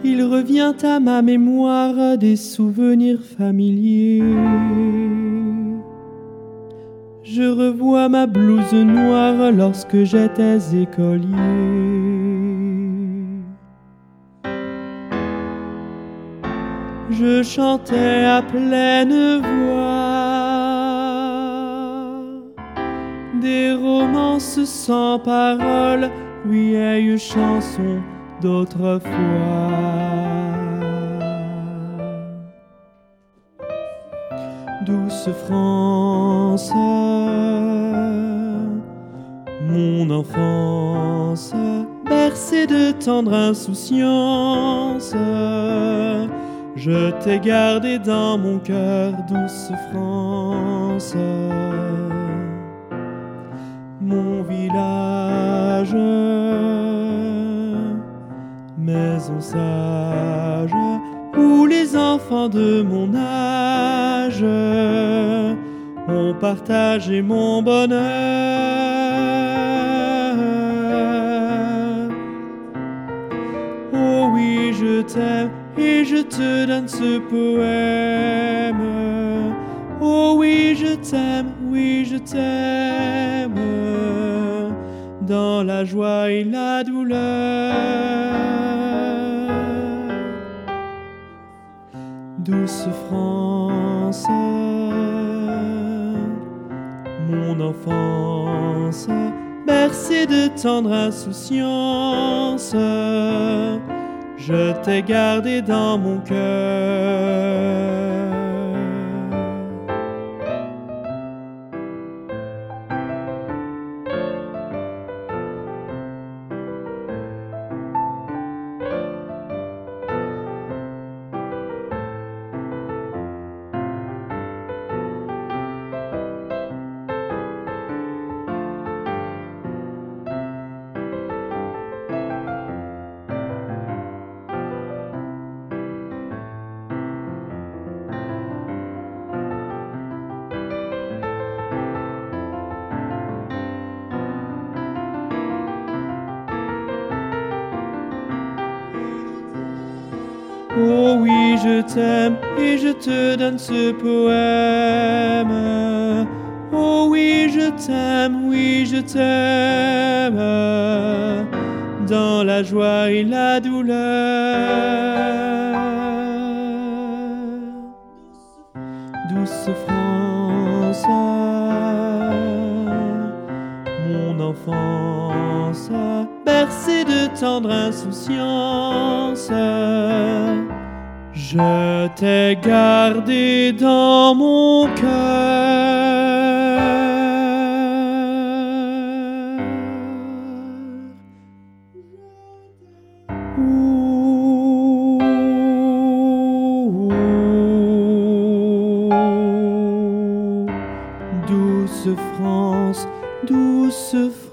il revient à ma mémoire des souvenirs familiers. Je revois ma blouse noire lorsque j'étais écolier. Je chantais à pleine voix des romances sans paroles, vieilles chansons d'autrefois. Douce France, mon enfance, bercée de tendre insouciance, je t'ai gardé dans mon cœur, douce France. Mon village, maison sage, où les enfants de mon âge ont partagé mon bonheur. Oh oui, je t'aime et je te donne ce poème. Oh oui, je t'aime, oui, je t'aime, dans la joie et la douleur. Douce France, mon enfance, bercée de tendre insouciance, je t'ai gardé dans mon cœur. Oh oui, je t'aime et je te donne ce poème. Oh oui, je t'aime, oui, je t'aime, dans la joie et la douleur. Douce France, mon enfance, bercée de tendre insouciance, je t'ai gardé dans mon cœur. Douce France, douce France.